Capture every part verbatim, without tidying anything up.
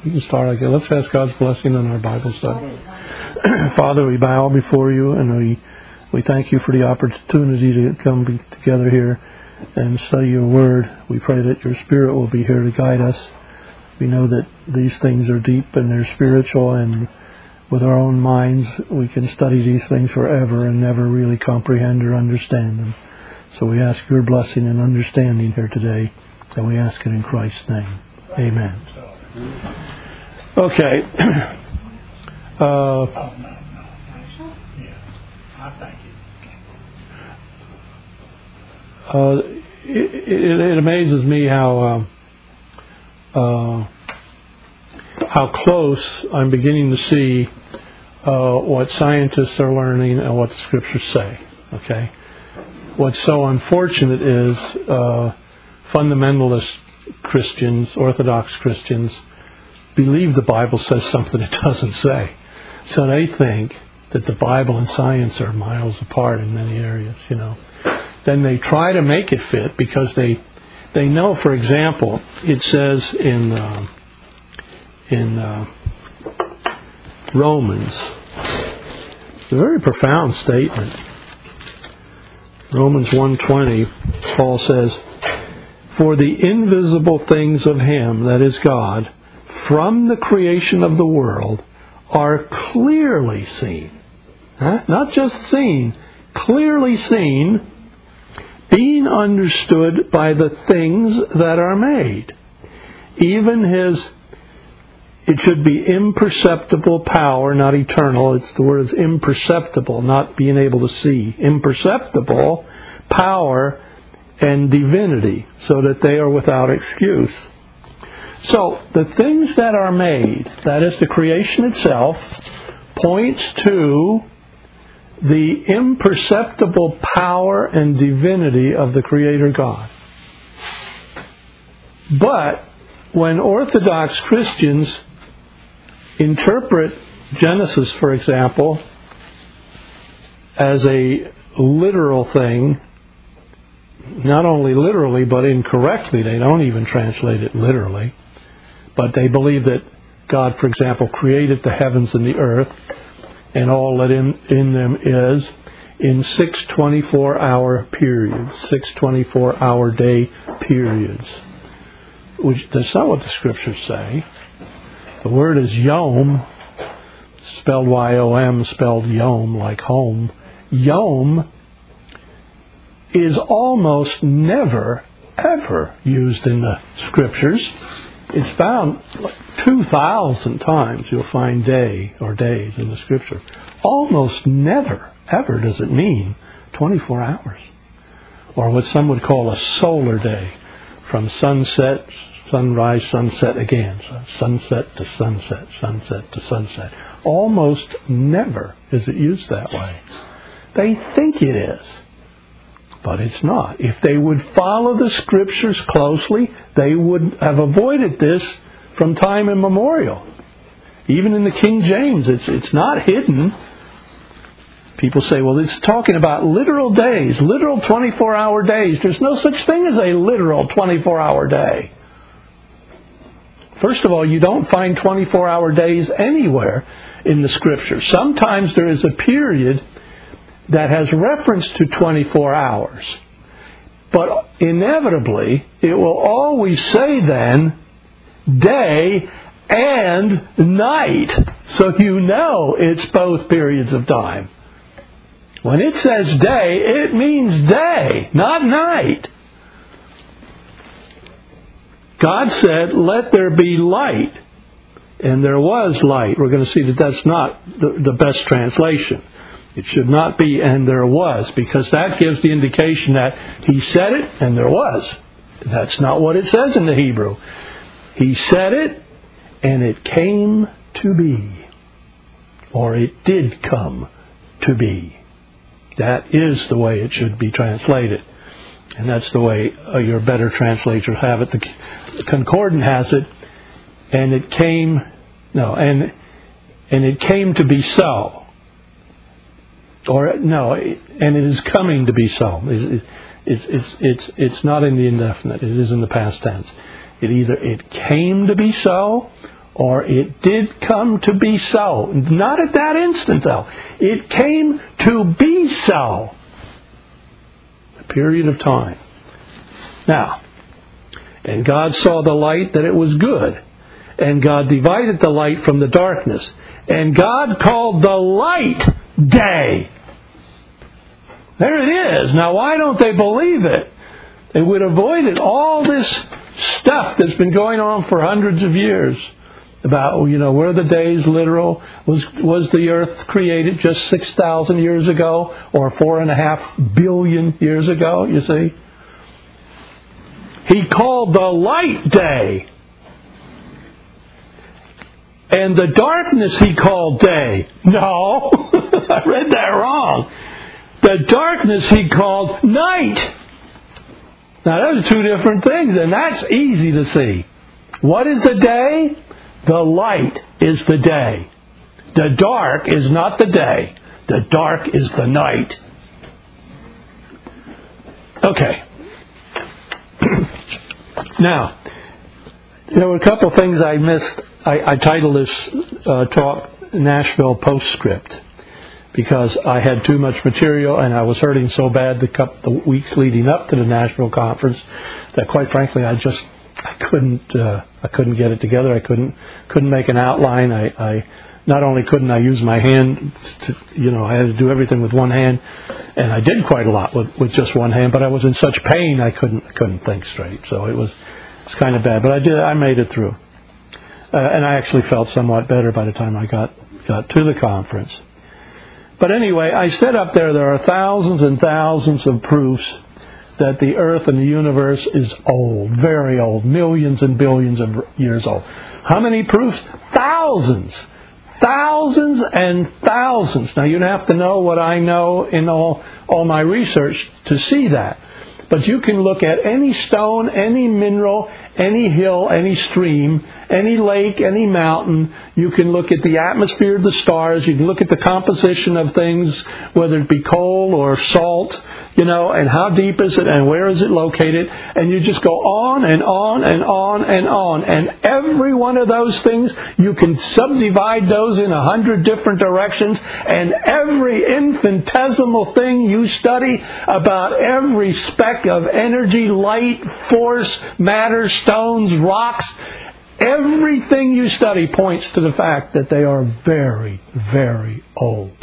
We can start again. Let's ask God's blessing on our Bible study. Father, we bow before you, and we we thank you for the opportunity to come be together here and study your word. We pray that your Spirit will be here to guide us. We know that these things are deep and they're spiritual, and with our own minds we can study these things forever and never really comprehend or understand them. So we ask your blessing and understanding here today, and we ask it in Christ's name. Amen. Okay. uh, oh, no, no. Yeah, I thank you. uh, it, it, it amazes me how uh, uh, how close I'm beginning to see uh, what scientists are learning and what the Scriptures say. Okay. What's so unfortunate is uh, fundamentalist Christians, Orthodox Christians, believe the Bible says something it doesn't say. So they think that the Bible and science are miles apart in many areas, you know. Then they try to make it fit because they they know, for example, it says in uh, in uh, Romans, it's a very profound statement. Romans one twenty, Paul says, "For the invisible things of Him, that is God, from the creation of the world, are clearly seen." Huh? Not just seen, clearly seen, being understood by the things that are made. Even His, it should be imperceptible power, not eternal. It's the word is imperceptible, not being able to see. Imperceptible power and divinity, so that they are without excuse. So, the things that are made, that is the creation itself, points to the imperceptible power and divinity of the Creator God. But, when Orthodox Christians interpret Genesis, for example, as a literal thing, not only literally, but incorrectly. They don't even translate it literally. But they believe that God, for example, created the heavens and the earth, and all that in, in them is, in six twenty-four hour periods, six twenty-four hour day periods. Which, that's not what the Scriptures say. The word is yom, spelled Y O M, spelled yom, like home. Yom is almost never, ever used in the Scriptures. It's found like two thousand times you'll find day or days in the Scripture. Almost never, ever does it mean twenty-four hours. Or what some would call a solar day. From sunset, sunrise, sunset again. Sunset to sunset, sunset to sunset. Almost never is it used that way. They think it is. But it's not. If they would follow the Scriptures closely, they would have avoided this from time immemorial. Even in the King James, it's it's not hidden. People say, well, it's talking about literal days, literal twenty-four hour days. There's no such thing as a literal twenty-four hour day. First of all, you don't find twenty-four hour days anywhere in the Scripture. Sometimes there is a period that has reference to twenty-four hours. But inevitably, it will always say then, day and night. So you know it's both periods of time. When it says day, it means day, not night. God said, let there be light. And there was light. We're going to see that that's not the, the best translation. It should not be, and there was, because that gives the indication that He said it, and there was. That's not what it says in the Hebrew. He said it, and it came to be. Or it did come to be. That is the way it should be translated. And that's the way uh, your better translators have it. The Concordant has it, and it came, no, and and it came to be so. Or, no, and it is coming to be so. It's, it's, it's, it's, it's not in the indefinite. It is in the past tense. It either it came to be so, or it did come to be so. Not at that instant, though. It came to be so. A period of time. Now, and God saw the light that it was good. And God divided the light from the darkness. And God called the light day. There it is. Now, why don't they believe it? They would have avoided all this stuff that's been going on for hundreds of years. About, you know, were the days literal? Was was the earth created just six thousand years ago? Or four and a half billion years ago, you see? He called the light day. And the darkness he called day. No, I read that wrong. The darkness he called night. Now, those are two different things, and that's easy to see. What is the day? The light is the day. The dark is not the day. The dark is the night. Okay. Now, there were a couple of things I missed. I, I titled this uh, talk Nashville Postscript because I had too much material and I was hurting so bad the couple the weeks leading up to the Nashville conference that, quite frankly, I just I couldn't uh, I couldn't get it together. I couldn't couldn't make an outline. I, I not only couldn't I use my hand to, you know, I had to do everything with one hand, and I did quite a lot with, with just one hand. But I was in such pain I couldn't I couldn't think straight. So it was it's kind of bad. But I did I made it through. Uh, and I actually felt somewhat better by the time I got, got to the conference. But anyway, I said up there, there are thousands and thousands of proofs that the earth and the universe is old, very old, millions and billions of years old. How many proofs? Thousands. Thousands and thousands. Now, you'd have to know what I know in all, all my research to see that. But you can look at any stone, any mineral, any hill, any stream, any lake, any mountain. You can look at the atmosphere of the stars. You can look at the composition of things, whether it be coal or salt, you know, and how deep is it and where is it located. And you just go on and on and on and on. And every one of those things, you can subdivide those in a hundred different directions. And every infinitesimal thing you study about every speck of energy, light, force, matter, stones, rocks, everything you study points to the fact that they are very, very old.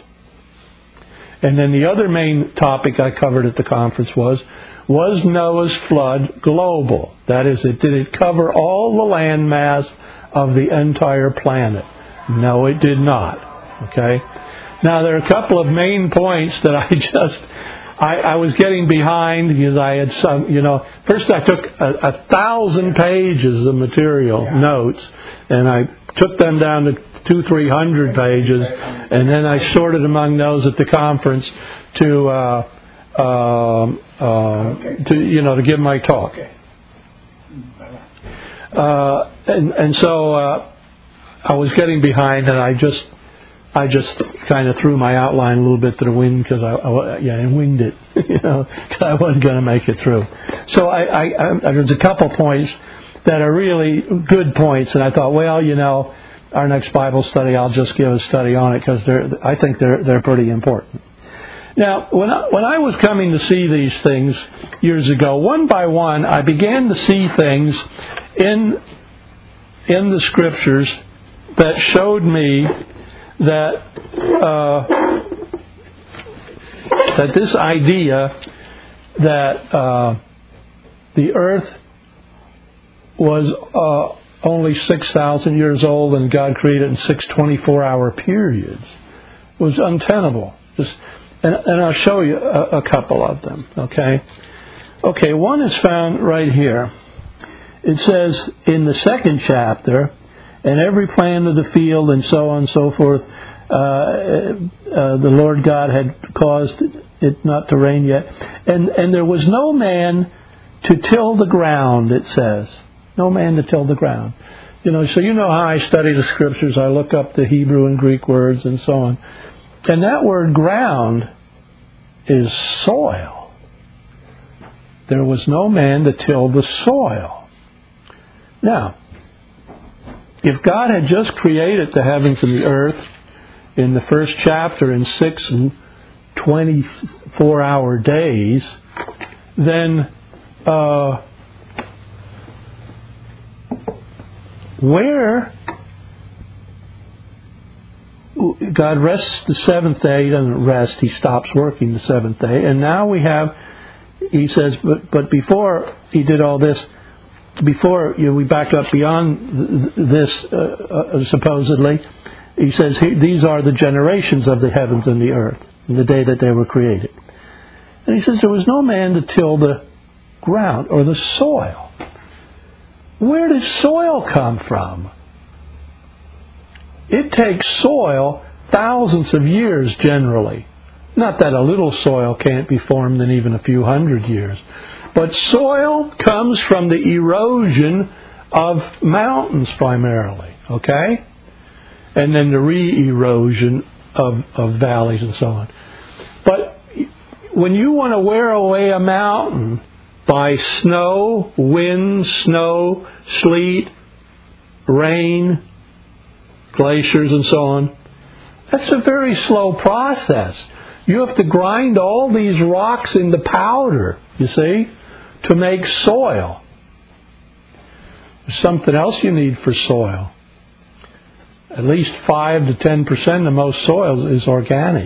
And then the other main topic I covered at the conference was, was Noah's flood global? That is, it did it cover all the land mass of the entire planet? No, it did not. Okay? Now, there are a couple of main points that I just... I, I was getting behind because I had some, you know, first I took a, a thousand pages of material, yeah. notes, and I took them down to two, three hundred pages, and then I sorted among those at the conference to, uh, uh, uh, to you know, to give my talk. Uh, and, and so uh, I was getting behind, and I just... I just kind of threw my outline a little bit to the wind because I, I, yeah, I winged it, you know, because I wasn't going to make it through. So I, I, I, there's a couple points that are really good points, and I thought, well, you know, our next Bible study, I'll just give a study on it because they're, I think they're they're pretty important. Now, when I, when I was coming to see these things years ago, one by one, I began to see things in in the Scriptures that showed me that uh, that this idea that uh, the earth was uh, only six thousand years old and God created it in six twenty-four hour periods was untenable. Just, and, and I'll show you a, a couple of them, okay? Okay, one is found right here. It says in the second chapter, and every plant of the field and so on and so forth, uh, uh, the Lord God had caused it not to rain yet. And, and there was no man to till the ground, it says. No man to till the ground. You know, so you know how I study the Scriptures. I look up the Hebrew and Greek words and so on. And that word ground is soil. There was no man to till the soil. Now, if God had just created the heavens and the earth in the first chapter in six and twenty-four hour days, then uh, where God rests the seventh day, he doesn't rest, he stops working the seventh day, and now we have, he says, but, but before he did all this, before you know, we back up beyond this, uh, uh, supposedly, he says, these are the generations of the heavens and the earth, in the day that they were created. And he says, there was no man to till the ground or the soil. Where does soil come from? It takes soil thousands of years generally. Not that a little soil can't be formed in even a few hundred years. But soil comes from the erosion of mountains primarily, okay? And then the re-erosion of, of valleys and so on. But when you want to wear away a mountain by snow, wind, snow, sleet, rain, glaciers and so on, that's a very slow process. You have to grind all these rocks into powder, you see, to make soil. There's something else you need for soil. At least five to ten percent of most soils is organic.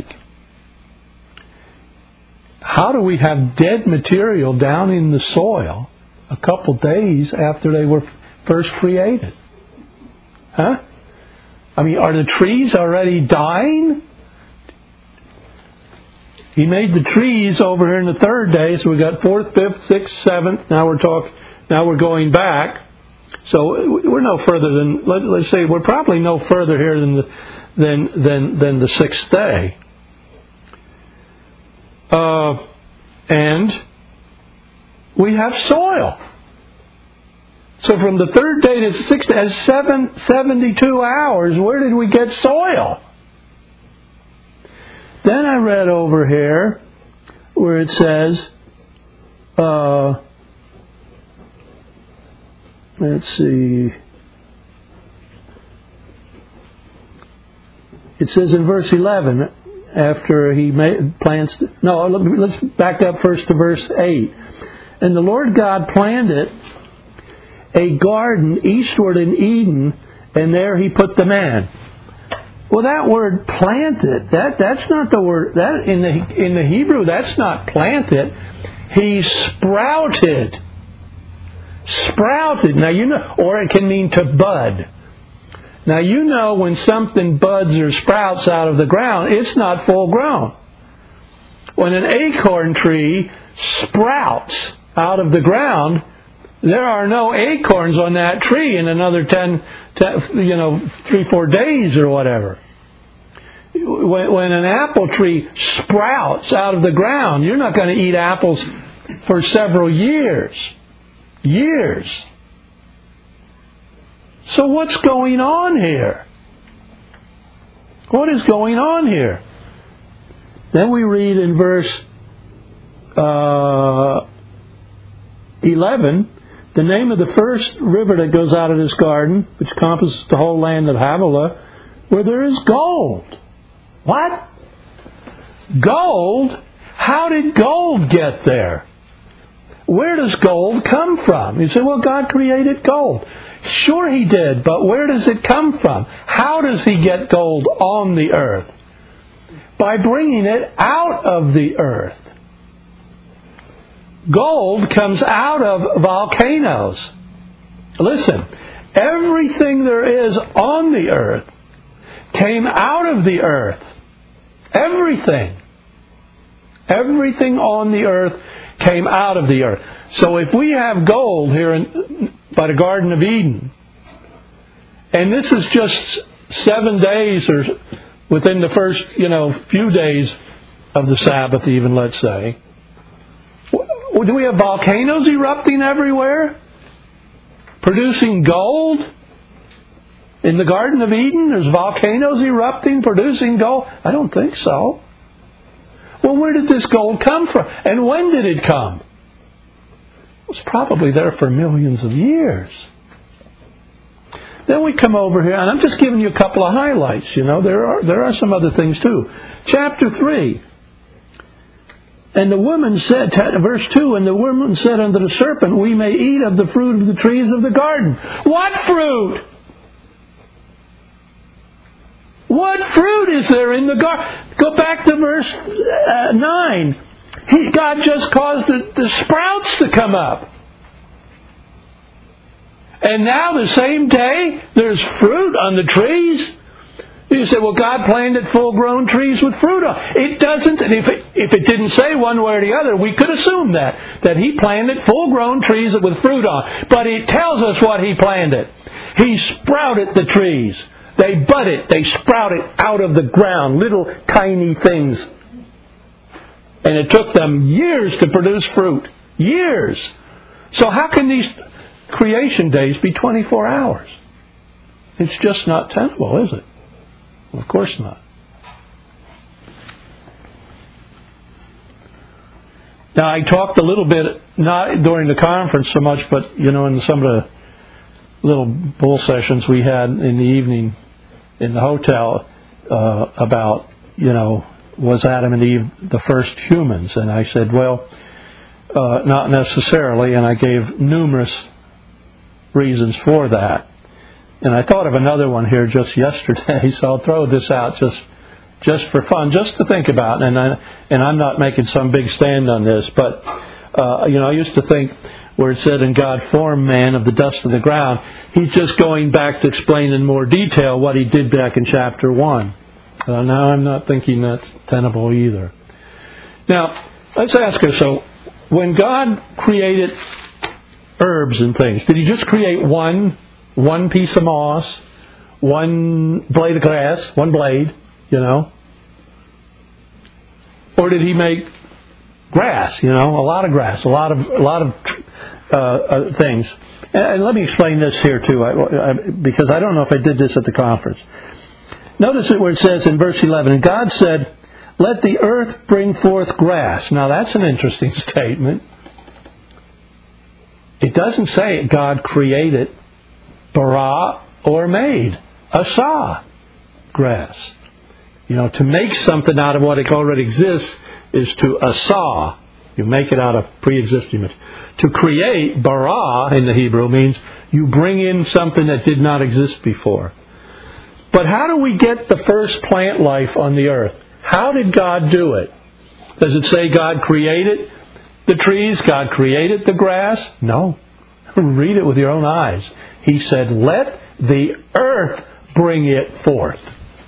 How do we have dead material down in the soil a couple days after they were first created? Huh? I mean, are the trees already dying? He made the trees over here in the third day, so we got fourth, fifth, sixth, seventh. Now we're talk. Now we're going back. So we're no further than let, let's say we're probably no further here than the than than than the sixth day. Uh, and we have soil. So from the third day to the sixth day, as seven seventy-two hours, where did we get soil? Then I read over here where it says, uh, let's see, it says in verse eleven, after he made, plants, no, let's back up first to verse eight. And the Lord God planted a garden eastward in Eden, and there he put the man. Well, that word planted, that that's not the word, that in the in the Hebrew, that's not planted. He sprouted. Sprouted. Now you know, or it can mean to bud. Now you know when something buds or sprouts out of the ground, it's not full grown. When an acorn tree sprouts out of the ground, there are no acorns on that tree in another ten, ten you know, three, four days or whatever. When, when an apple tree sprouts out of the ground, you're not going to eat apples for several years. Years. So what's going on here? What is going on here? Then we read in verse uh, eleven, the name of the first river that goes out of this garden, which encompasses the whole land of Havilah, where there is gold. What? Gold? How did gold get there? Where does gold come from? You say, well, God created gold. Sure He did, but where does it come from? How does He get gold on the earth? By bringing it out of the earth. Gold comes out of volcanoes. Listen, everything there is on the earth came out of the earth. Everything. Everything on the earth came out of the earth. So if we have gold here in, by the Garden of Eden, and this is just seven days or within the first, you know, few days of the Sabbath even, let's say, do we have volcanoes erupting everywhere? Producing gold? In the Garden of Eden, there's volcanoes erupting, producing gold? I don't think so. Well, where did this gold come from? And when did it come? It was probably there for millions of years. Then we come over here, and I'm just giving you a couple of highlights. You know, there are there are some other things too. Chapter three. And the woman said, verse two, and the woman said unto the serpent, we may eat of the fruit of the trees of the garden. What fruit? What fruit is there in the garden? Go back to verse uh, nine. He, God just caused the, the sprouts to come up. And now the same day, there's fruit on the trees. You say, well, God planted full-grown trees with fruit on. It doesn't, and if it, if it didn't say one way or the other, we could assume that, that He planted full-grown trees with fruit on. But it tells us what He planted. He sprouted the trees. They budded, they sprouted out of the ground, little tiny things. And it took them years to produce fruit. Years. So how can these creation days be twenty-four hours? It's just not tenable, is it? Of course not. Now, I talked a little bit, not during the conference so much, but, you know, in some of the little bull sessions we had in the evening in the hotel uh, about, you know, was Adam and Eve the first humans? And I said, well, uh, not necessarily, and I gave numerous reasons for that. And I thought of another one here just yesterday, so I'll throw this out just just for fun, just to think about. And I, and I'm not making some big stand on this, but uh, you know, I used to think where it said, "And God formed man of the dust of the ground," He's just going back to explain in more detail what He did back in chapter one. Uh, now I'm not thinking that's tenable either. Now let's ask her. So, when God created herbs and things, did He just create one? One piece of moss, one blade of grass, one blade, you know? Or did He make grass, you know, a lot of grass, a lot of a lot of uh, uh, things? And, and let me explain this here too, I, I, because I don't know if I did this at the conference. Notice it where it says in verse eleven, and God said, "Let the earth bring forth grass." Now that's an interesting statement. It doesn't say God created, bara, or made, asa, grass. You know, to make something out of what already exists is to asa. You make it out of pre-existing material. To create, bara, in the Hebrew, means you bring in something that did not exist before. But how do we get the first plant life on the earth? How did God do it? Does it say God created the trees? God created the grass? No. Read it with your own eyes. He said, "Let the earth bring it forth."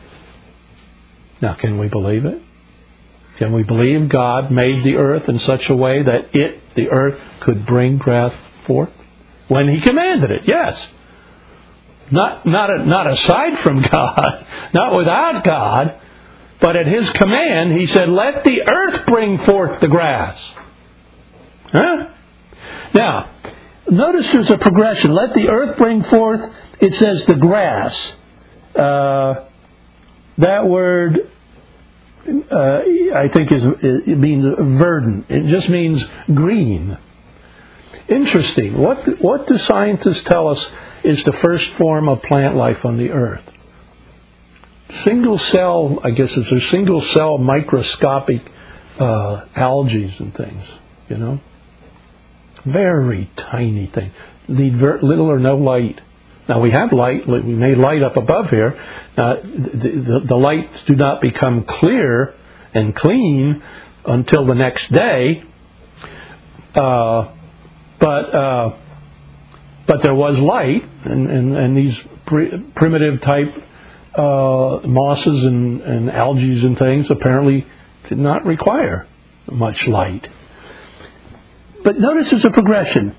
Now, can we believe it? Can we believe God made the earth in such a way that it, the earth, could bring grass forth? When He commanded it, yes. Not, not, a, not aside from God, not without God, but at His command, He said, "Let the earth bring forth the grass." Huh? Now, notice there's a progression. Let the earth bring forth, it says the grass. Uh, that word, uh, I think, is it means verdant. It just means green. Interesting. What, what do scientists tell us is the first form of plant life on the earth? Single cell, I guess it's a single cell microscopic uh, algae and things, you know. Very tiny thing. Need very little or no light. Now we have light. We made light up above here. Uh, the, the, the lights do not become clear and clean until the next day. Uh, but uh, but there was light, and, and, and these pre- primitive type uh, mosses and, and algae and things apparently did not require much light. But notice there's a progression.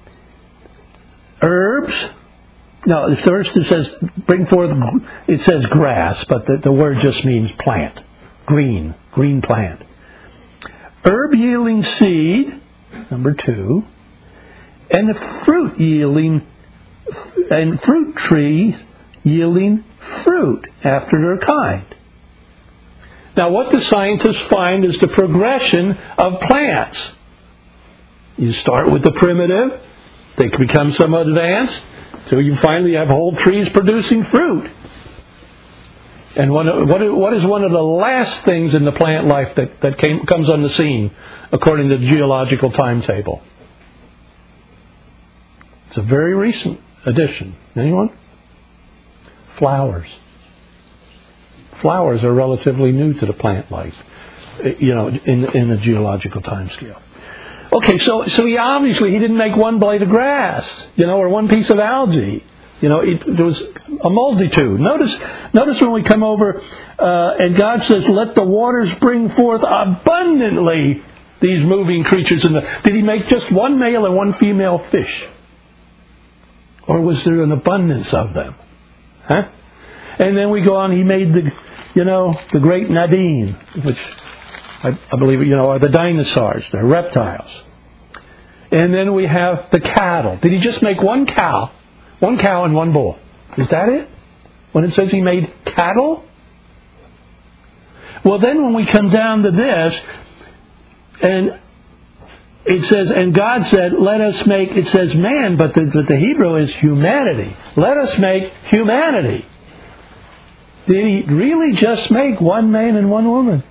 Herbs. No, first it says, bring forth, it says grass, but the, the word just means plant. Green. Green plant. Herb yielding seed, number two. And the fruit yielding, and fruit trees yielding fruit after their kind. Now what the scientists find is the progression of plants. You start with the primitive, they become somewhat advanced, So you finally have whole trees producing fruit. And one, what, what is one of the last things in the plant life that, that came, comes on the scene according to the geological timetable? It's a very recent addition. Anyone? Flowers. Flowers are relatively new to the plant life, you know, in, in the geological time scale. Okay, so so he obviously he didn't make one blade of grass, you know, or one piece of algae. You know, it, there was a multitude. Notice, notice when we come over, uh, and God says, "Let the waters bring forth abundantly these moving creatures." In the, did He make just one male and one female fish, or was there an abundance of them? Huh? And then we go on. He made the, you know, the great Nadine, which I, I believe, you know, are the dinosaurs. They're reptiles. And then we have the cattle. Did He just make one cow? One cow and one bull. Is that it? When it says He made cattle? Well, then when we come down to this, and it says, and God said, let us make, it says man, but the, but the Hebrew is humanity. Let us make humanity. Did He really just make one man and one woman?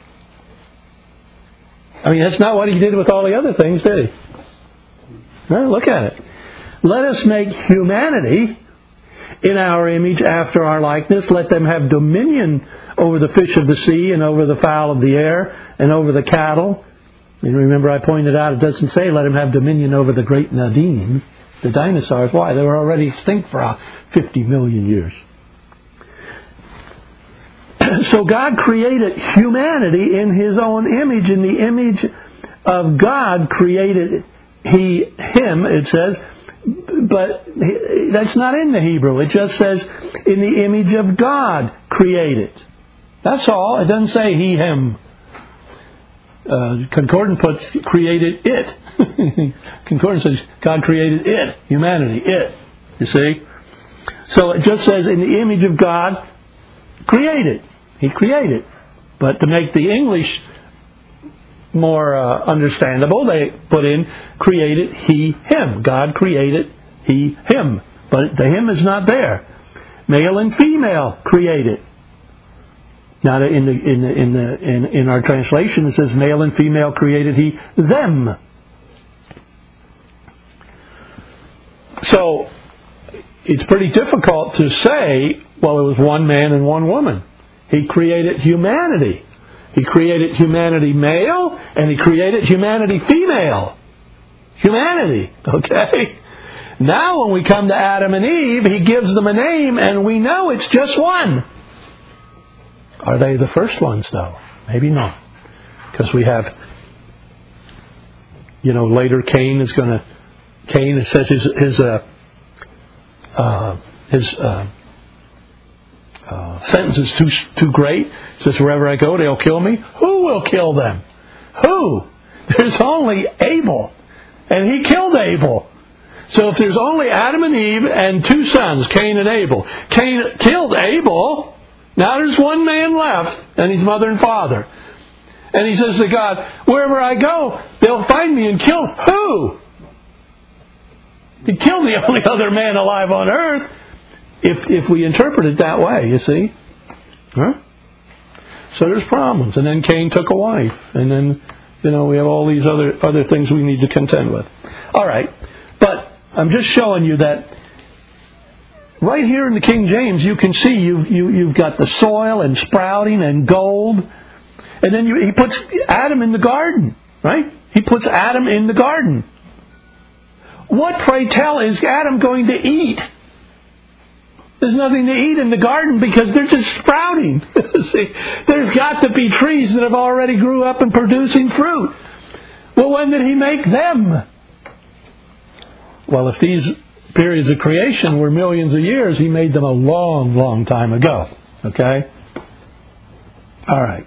I mean, that's not what He did with all the other things, did He? Well, look at it. Let us make humanity in our image after our likeness. Let them have dominion over the fish of the sea and over the fowl of the air and over the cattle. And remember I pointed out it doesn't say let them have dominion over the great Nadine, the dinosaurs. Why? They were already extinct for fifty million years. So God created humanity in His own image. In the image of God created He, Him, it says. But that's not in the Hebrew. It just says, in the image of God created. That's all. It doesn't say He, Him. Uh, Concordant puts created it. Concordant says God created it. Humanity, it. You see? So it just says, in the image of God created. He created. But to make the English more uh, understandable, they put in created He, Him. God created He, Him. But the Him is not there. Male and female created. Now in the in the in the in, in our translation it says male and female created He them. So it's pretty difficult to say, well, it was one man and one woman. He created humanity. He created humanity male, and He created humanity female. Humanity, okay? Now when we come to Adam and Eve, He gives them a name, and we know it's just one. Are they the first ones, though? Maybe not. Because we have, you know, later Cain is going to, Cain, it says his, his, uh, uh, his, uh, Uh, sentence is too too great. It says, wherever I go, they'll kill me. Who will kill them? Who? There's only Abel. And he killed Abel. So if there's only Adam and Eve and two sons, Cain and Abel. Cain killed Abel. Now there's one man left, and his mother and father. And he says to God, wherever I go, they'll find me and kill who? He killed the only other man alive on earth. If if we interpret it that way, you see. Huh? So there's problems. And then Cain took a wife. And then, you know, we have all these other other things we need to contend with. All right. But I'm just showing you that right here in the King James, you can see you've, you, you've got the soil and sprouting and gold. And then you, he puts Adam in the garden, right? He puts Adam in the garden. What, pray tell, is Adam going to eat? There's nothing to eat in the garden because they're just sprouting. See, there's got to be trees that have already grew up and producing fruit. Well, when did He make them? Well, if these periods of creation were millions of years, He made them a long, long time ago. Okay? All right.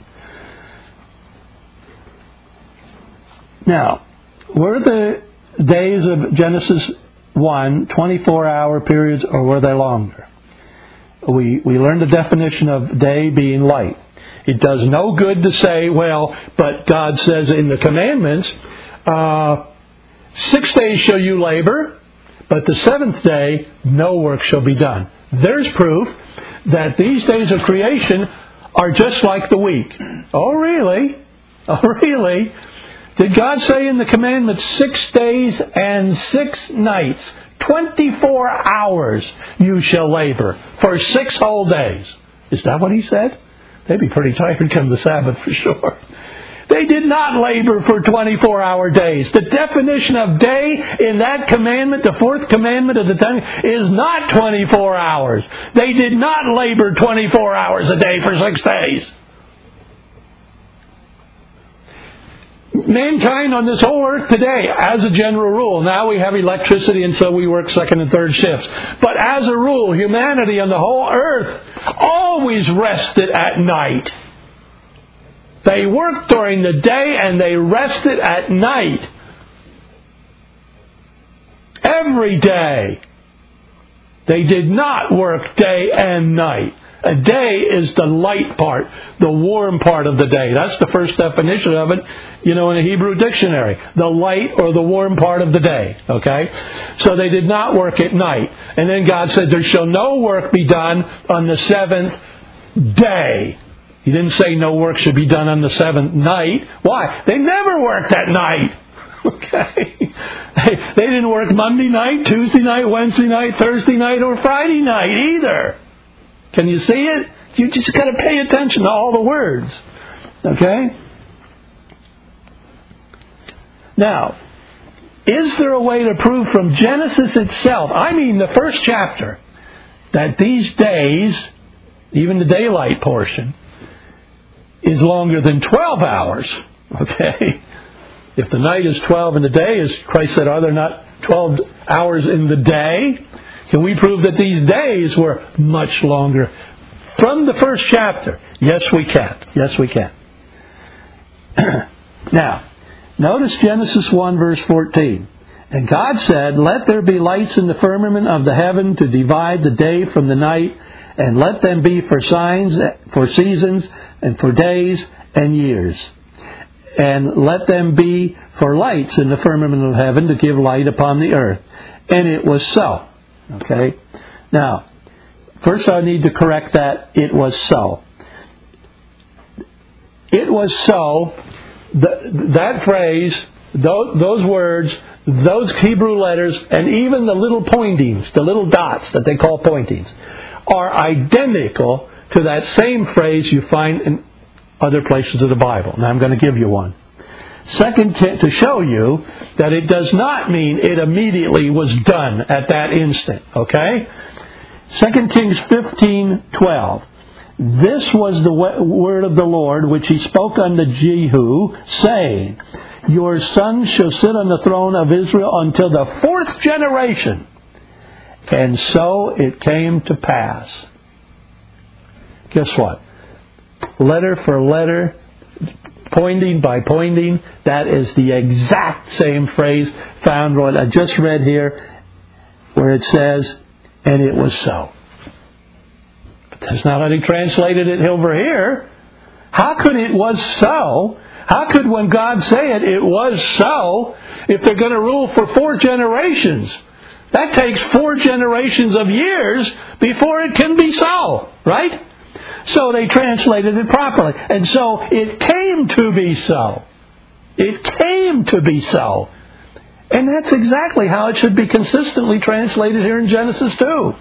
Now, were the days of Genesis one twenty-four hour periods, or were they longer? We we learned the definition of day being light. It does no good to say, well, but God says in the commandments, uh, six days shall you labor, But the seventh day, no work shall be done. There's proof that these days of creation are just like the week. Oh, really? Oh, really? Did God say in the commandment six days and six nights, twenty-four hours you shall labor for six whole days? Is that what He said? They'd be pretty tired come the Sabbath for sure. They did not labor for twenty-four hour days. The definition of day in that commandment, the fourth commandment of the Ten, is not twenty-four hours. They did not labor twenty-four hours a day for six days. Mankind on this whole earth today, as a general rule, now we have electricity and so we work second and third shifts. But as a rule, humanity on the whole earth always rested at night. They worked during the day and they rested at night. Every day. They did not work day and night. A day is the light part, the warm part of the day. That's the first definition of it, you know, in a Hebrew dictionary. The light or the warm part of the day. Okay? So they did not work at night. And then God said, there shall no work be done on the seventh day. He didn't say no work should be done on the seventh night. Why? They never worked at night. Okay? They, they didn't work Monday night, Tuesday night, Wednesday night, Thursday night, or Friday night either. Can you see it? You just got to pay attention to all the words. Okay? Now, is there a way to prove from Genesis itself, I mean the first chapter, that these days, even the daylight portion, is longer than twelve hours? Okay? If the night is twelve and the day is, Christ said, are there not twelve hours in the day? Can we prove that these days were much longer? From the first chapter, yes we can. Yes we can. Now, notice Genesis one verse fourteen. And God said, let there be lights in the firmament of the heaven to divide the day from the night, and let them be for signs, for seasons, and for days and years. And let them be for lights in the firmament of heaven to give light upon the earth. And it was so. Okay? Now, first I need to correct that. It was so. It was so. The, that phrase, those, those words, those Hebrew letters, and even the little pointings, the little dots that they call pointings, are identical to that same phrase you find in other places of the Bible. Now I'm going to give you one. Second, to show you that it does not mean it immediately was done at that instant. Okay? Second Kings fifteen twelve. This was the word of the Lord which He spoke unto Jehu, saying, your son shall sit on the throne of Israel until the fourth generation. And so it came to pass. Guess what? Letter for letter, pointing by pointing, that is the exact same phrase found what I just read here, where it says, and it was so. But that's not how they translated it over here. How could it was so? How could when God say it, it was so, if they're going to rule for four generations? That takes four generations of years before it can be so, right? So they translated it properly. And so it came to be so. It came to be so. And that's exactly how it should be consistently translated here in Genesis two.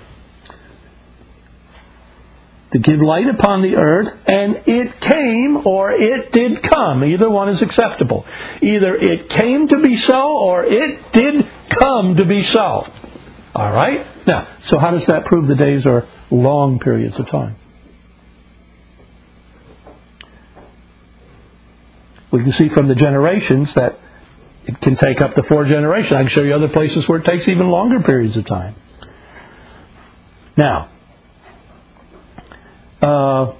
To give light upon the earth, and it came or it did come. Either one is acceptable. Either it came to be so or it did come to be so. All right? Now, so how does that prove the days are long periods of time? We can see from the generations that it can take up to four generations. I can show you other places where it takes even longer periods of time. Now, uh,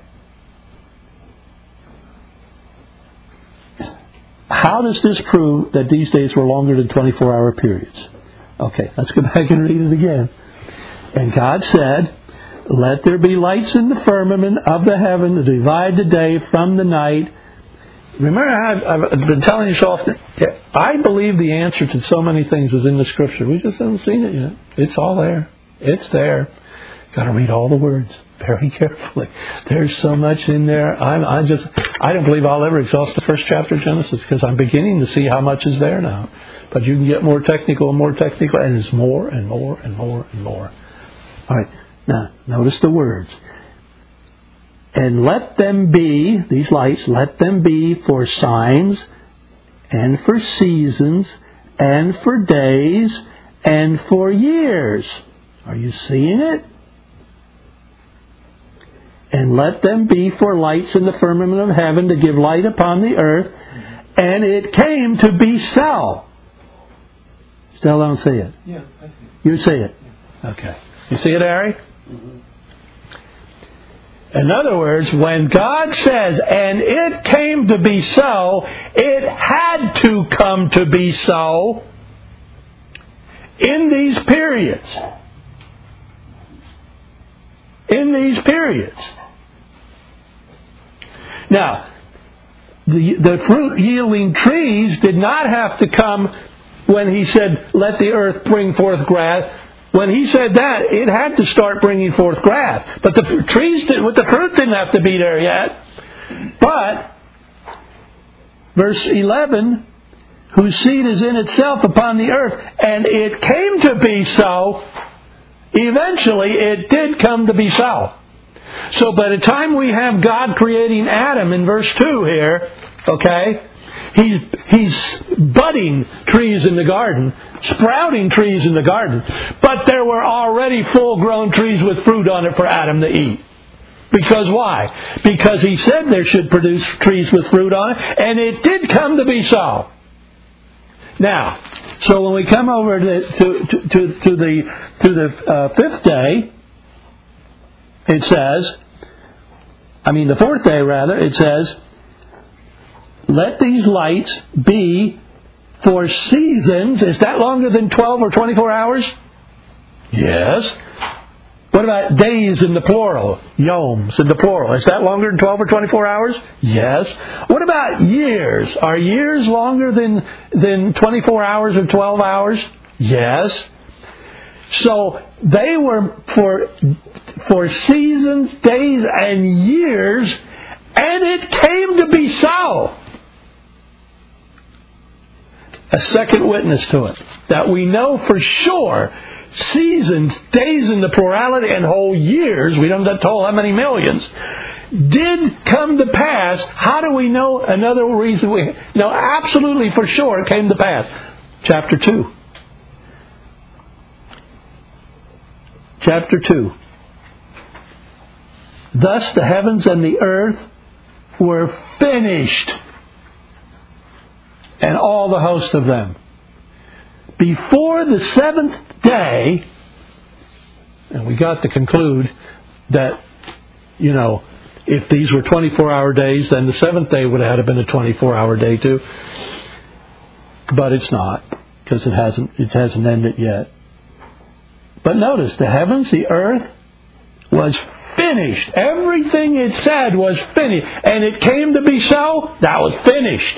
how does this prove that these days were longer than twenty-four hour periods? Okay, let's go back and read it again. And God said, let there be lights in the firmament of the heaven to divide the day from the night, Remember, I've, I've been telling you so often, I believe the answer to so many things is in the Scripture. We just haven't seen it yet. It's all there. It's there. Got to read all the words very carefully. There's so much in there. I, I just, I don't believe I'll ever exhaust the first chapter of Genesis because I'm beginning to see how much is there now. But you can get more technical and more technical, and it's more and more and more and more. All right. Now, notice the words. And let them be, these lights, let them be for signs and for seasons and for days and for years. Are you seeing it? And let them be for lights in the firmament of heaven to give light upon the earth. And it came to be so. Still don't see it? Yeah, I see. You see it? Yeah. Okay. You see it, Ari? Mm-hmm. In other words, when God says, and it came to be so, it had to come to be so in these periods. In these periods. Now, the, the fruit-yielding trees did not have to come when He said, let the earth bring forth grass. When He said that, it had to start bringing forth grass. But the trees did, with the fruit didn't have to be there yet. But, verse eleven, whose seed is in itself upon the earth, and it came to be so, eventually it did come to be so. So by the time we have God creating Adam in verse two here, okay, He's, he's budding trees in the garden, sprouting trees in the garden. But there were already full-grown trees with fruit on it for Adam to eat. Because why? Because He said there should produce trees with fruit on it, and it did come to be so. Now, so when we come over to, to, to, to, to the, to the uh, fifth day, it says, I mean the fourth day rather, it says, let these lights be for seasons. Is that longer than twelve or twenty-four hours? Yes. What about days in the plural? Yoms in the plural. Is that longer than twelve or twenty-four hours? Yes. What about years? Are years longer than, than twenty-four hours or twelve hours? Yes. So they were for, for seasons, days, and years, and it came to be so. A second witness to it. That we know for sure seasons, days in the plurality, and whole years, we don't have told how many millions, did come to pass. How do we know? Another reason we know absolutely for sure it came to pass. Chapter two. Chapter two. Thus the heavens and the earth were finished, and all the host of them. Before the seventh day, and we got to conclude that, you know, if these were twenty-four hour days, then the seventh day would have had to been a twenty-four hour day too. But it's not, because it hasn't, it hasn't ended yet. But notice, the heavens, the earth was finished. Everything it said was finished. And it came to be so, that was finished.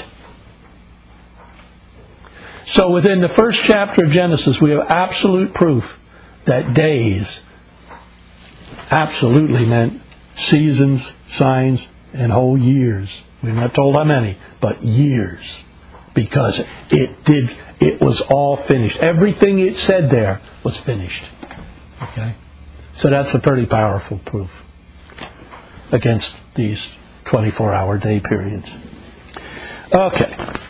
So within the first chapter of Genesis, we have absolute proof that days absolutely meant seasons, signs, and whole years. We're not told how many, but years. Because it did, it was all finished. Everything it said there was finished. Okay? So that's a pretty powerful proof against these twenty-four hour day periods. Okay.